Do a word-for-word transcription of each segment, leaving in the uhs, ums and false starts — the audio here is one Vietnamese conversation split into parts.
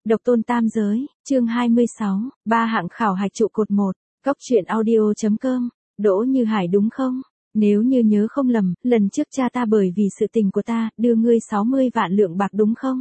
Độc tôn tam giới, chương hai mươi sáu, ba hạng khảo hạch trụ cột một, Cốc truyện audio chấm com, Đỗ Như Hải đúng không? Nếu như nhớ không lầm, lần trước cha ta bởi vì sự tình của ta, đưa ngươi sáu mươi vạn lượng bạc đúng không?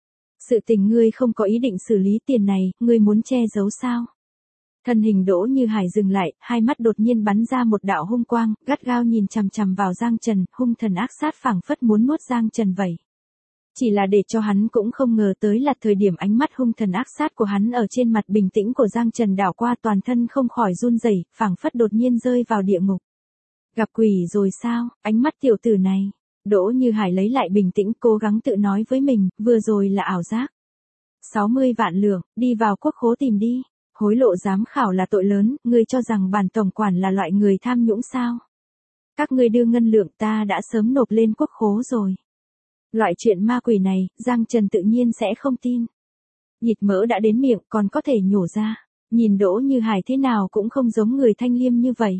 Sự tình ngươi không có ý định xử lý tiền này, ngươi muốn che giấu sao? Thân hình Đỗ Như Hải dừng lại, hai mắt đột nhiên bắn ra một đạo hung quang, gắt gao nhìn chằm chằm vào Giang Trần, hung thần ác sát phảng phất muốn nuốt Giang Trần vậy. Chỉ là để cho hắn cũng không ngờ tới là thời điểm ánh mắt hung thần ác sát của hắn ở trên mặt bình tĩnh của Giang Trần đảo qua, toàn thân không khỏi run rẩy, phảng phất đột nhiên rơi vào địa ngục. Gặp quỷ rồi sao, ánh mắt tiểu tử này. Đỗ Như Hải lấy lại bình tĩnh, cố gắng tự nói với mình, vừa rồi là ảo giác. sáu mươi vạn lượng, đi vào quốc khố tìm đi. Hối lộ giám khảo là tội lớn, ngươi cho rằng bản tổng quản là loại người tham nhũng sao? Các ngươi đưa ngân lượng ta đã sớm nộp lên quốc khố rồi. Loại chuyện ma quỷ này, Giang Trần tự nhiên sẽ không tin. Nhịt mỡ đã đến miệng còn có thể nhổ ra. Nhìn Đỗ Như Hải thế nào cũng không giống người thanh liêm như vậy.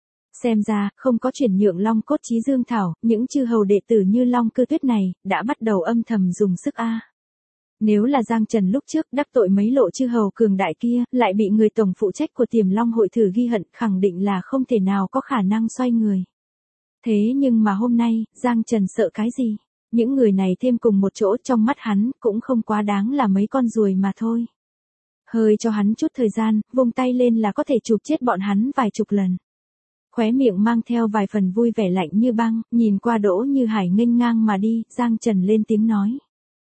Xem ra, không có chuyển nhượng Long Cốt Chí Dương Thảo, những chư hầu đệ tử như Long Cư Tuyết này, đã bắt đầu âm thầm dùng sức a. Nếu là Giang Trần lúc trước đắc tội mấy lộ chư hầu cường đại kia, lại bị người tổng phụ trách của Tiềm Long hội thử ghi hận, khẳng định là không thể nào có khả năng xoay người. Thế nhưng mà hôm nay, Giang Trần sợ cái gì? Những người này thêm cùng một chỗ trong mắt hắn, cũng không quá đáng là mấy con ruồi mà thôi. Hơi cho hắn chút thời gian, vung tay lên là có thể chụp chết bọn hắn vài chục lần. Khóe miệng mang theo vài phần vui vẻ lạnh như băng, nhìn qua Đỗ Như Hải nghênh ngang mà đi, Giang Trần lên tiếng nói.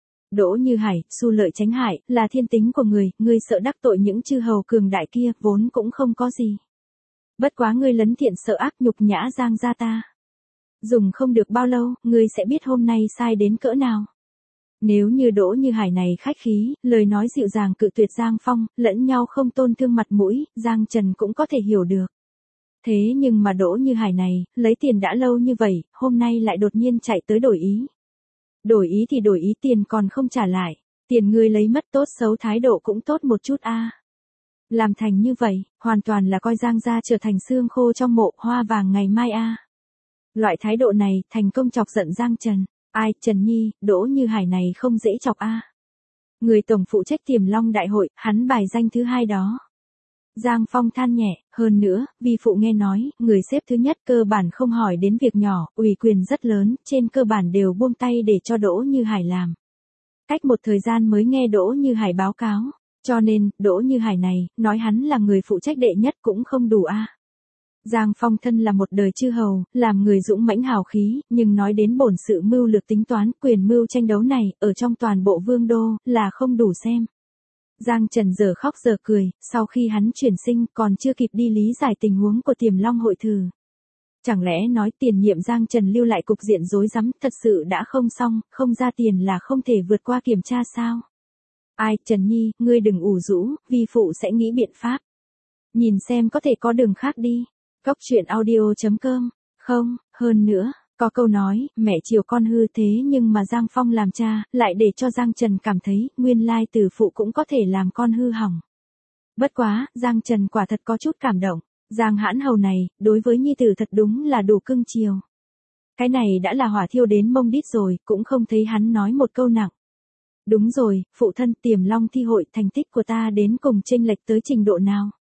Đỗ Như Hải, xu lợi tránh hại, là thiên tính của người, ngươi sợ đắc tội những chư hầu cường đại kia, vốn cũng không có gì. Bất quá ngươi lấn thiện sợ ác nhục nhã Giang gia ta. Dùng không được bao lâu, ngươi sẽ biết hôm nay sai đến cỡ nào. Nếu như Đỗ Như Hải này khách khí, lời nói dịu dàng cự tuyệt Giang Phong, lẫn nhau không tôn thương mặt mũi, Giang Trần cũng có thể hiểu được. Thế nhưng mà Đỗ Như Hải này, lấy tiền đã lâu như vậy, hôm nay lại đột nhiên chạy tới đổi ý. Đổi ý thì đổi ý, tiền còn không trả lại, tiền ngươi lấy mất tốt xấu thái độ cũng tốt một chút a. Làm thành như vậy, hoàn toàn là coi Giang gia trở thành xương khô trong mộ hoa vàng ngày mai a. Loại thái độ này, thành công chọc giận Giang Trần. Ai, Trần Nhi, Đỗ Như Hải này không dễ chọc a. Người tổng phụ trách Tiềm Long đại hội, hắn bài danh thứ hai đó. Giang Phong than nhẹ, hơn nữa, vì phụ nghe nói, người xếp thứ nhất cơ bản không hỏi đến việc nhỏ, ủy quyền rất lớn, trên cơ bản đều buông tay để cho Đỗ Như Hải làm. Cách một thời gian mới nghe Đỗ Như Hải báo cáo, cho nên, Đỗ Như Hải này, nói hắn là người phụ trách đệ nhất cũng không đủ a. Giang Phong thân là một đời chư hầu, làm người dũng mãnh hào khí, nhưng nói đến bổn sự mưu lược tính toán, quyền mưu tranh đấu này, ở trong toàn bộ vương đô, là không đủ xem. Giang Trần giờ khóc giờ cười, sau khi hắn chuyển sinh còn chưa kịp đi lý giải tình huống của Tiềm Long hội thử. Chẳng lẽ nói tiền nhiệm Giang Trần lưu lại cục diện rối rắm, thật sự đã không xong, không ra tiền là không thể vượt qua kiểm tra sao? Ai, Trần Nhi, ngươi đừng ủ rũ, vi phụ sẽ nghĩ biện pháp. Nhìn xem có thể có đường khác đi. Cốc truyện audio chấm com, không, hơn nữa. Có câu nói, mẹ chiều con hư, thế nhưng mà Giang Phong làm cha, lại để cho Giang Trần cảm thấy, nguyên lai từ phụ cũng có thể làm con hư hỏng. Bất quá, Giang Trần quả thật có chút cảm động, Giang hãn hầu này, đối với nhi tử thật đúng là đủ cưng chiều. Cái này đã là hỏa thiêu đến mông đít rồi, cũng không thấy hắn nói một câu nặng. Đúng rồi, phụ thân, Tiềm Long thi hội, thành tích của ta đến cùng chênh lệch tới trình độ nào?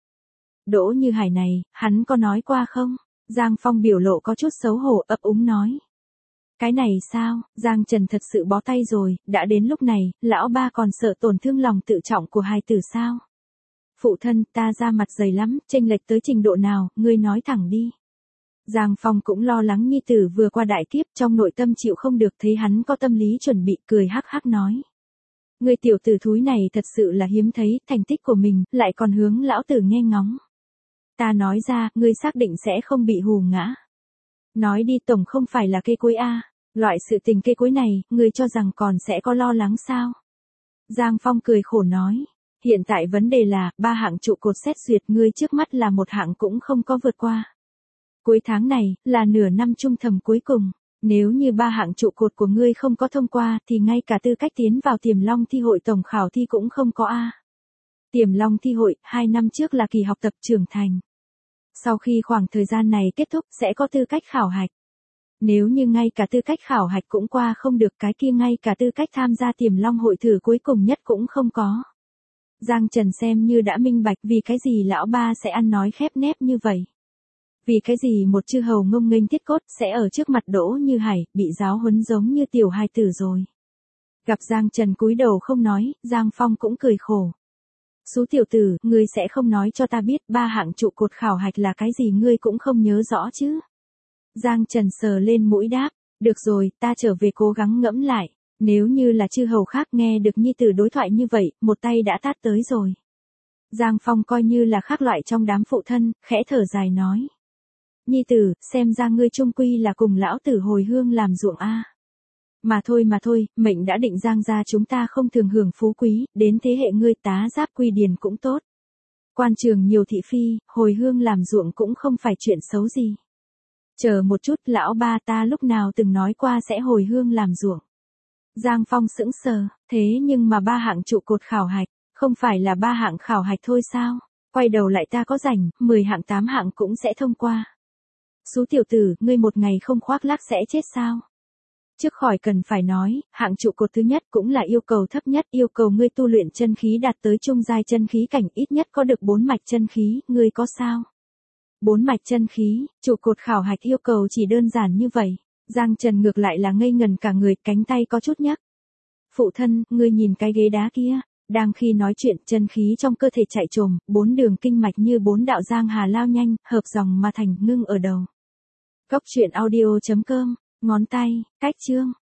Đỗ Như Hải này, hắn có nói qua không? Giang Phong biểu lộ có chút xấu hổ, ấp úng nói. Cái này sao, Giang Trần thật sự bó tay rồi, đã đến lúc này, lão ba còn sợ tổn thương lòng tự trọng của hài tử sao? Phụ thân, ta ra mặt dày lắm, chênh lệch tới trình độ nào, ngươi nói thẳng đi. Giang Phong cũng lo lắng nhi tử vừa qua đại kiếp, trong nội tâm chịu không được, thấy hắn có tâm lý chuẩn bị, cười hắc hắc nói. Ngươi tiểu tử thúi này thật sự là hiếm thấy, thành tích của mình, lại còn hướng lão tử nghe ngóng. Ta nói ra, ngươi xác định sẽ không bị hù ngã. Nói đi, tổng không phải là cây cối a, loại sự tình cây cối này, ngươi cho rằng còn sẽ có lo lắng sao? Giang Phong cười khổ nói, hiện tại vấn đề là, ba hạng trụ cột xét duyệt, ngươi trước mắt là một hạng cũng không có vượt qua. Cuối tháng này, là nửa năm trung thẩm cuối cùng, nếu như ba hạng trụ cột của ngươi không có thông qua, thì ngay cả tư cách tiến vào Tiềm Long thi hội tổng khảo thi cũng không có a. Tiềm Long thi hội, hai năm trước là kỳ học tập trưởng thành. Sau khi khoảng thời gian này kết thúc sẽ có tư cách khảo hạch. Nếu như ngay cả tư cách khảo hạch cũng qua không được, cái kia ngay cả tư cách tham gia Tiềm Long hội thử cuối cùng nhất cũng không có. Giang Trần xem như đã minh bạch vì cái gì lão ba sẽ ăn nói khép nép như vậy. Vì cái gì một chư hầu ngông nghênh thiết cốt sẽ ở trước mặt Đỗ Như Hải, bị giáo huấn giống như tiểu hài tử rồi. Gặp Giang Trần cúi đầu không nói, Giang Phong cũng cười khổ. Sú tiểu tử, ngươi sẽ không nói cho ta biết ba hạng trụ cột khảo hạch là cái gì ngươi cũng không nhớ rõ chứ. Giang Trần sờ lên mũi đáp, được rồi, ta trở về cố gắng ngẫm lại. Nếu như là chư hầu khác nghe được nhi tử đối thoại như vậy, một tay đã tát tới rồi. Giang Phong coi như là khác loại trong đám phụ thân, khẽ thở dài nói. Nhi tử, xem ra ngươi chung quy là cùng lão tử hồi hương làm ruộng a. Mà thôi mà thôi, mệnh đã định Giang gia chúng ta không thường hưởng phú quý, đến thế hệ ngươi tá giáp quy điền cũng tốt. Quan trường nhiều thị phi, hồi hương làm ruộng cũng không phải chuyện xấu gì. Chờ một chút, lão ba ta lúc nào từng nói qua sẽ hồi hương làm ruộng. Giang Phong sững sờ, thế nhưng mà ba hạng trụ cột khảo hạch, không phải là ba hạng khảo hạch thôi sao? Quay đầu lại ta có rảnh, mười hạng tám hạng cũng sẽ thông qua. Sú tiểu tử, ngươi một ngày không khoác lác sẽ chết sao? Trước khỏi cần phải nói, hạng trụ cột thứ nhất cũng là yêu cầu thấp nhất, yêu cầu ngươi tu luyện chân khí đạt tới trung giai chân khí cảnh ít nhất có được bốn mạch chân khí, ngươi có sao? Bốn mạch chân khí, trụ cột khảo hạch yêu cầu chỉ đơn giản như vậy. Giang Trần ngược lại là ngây ngần cả người, cánh tay có chút nhắc. Phụ thân, ngươi nhìn cái ghế đá kia. Đang khi nói chuyện, chân khí trong cơ thể chạy trồm, bốn đường kinh mạch như bốn đạo giang hà lao nhanh, hợp dòng mà thành, ngưng ở đầu. Cốc truyện audio chấm com, ngón tay, cách chương.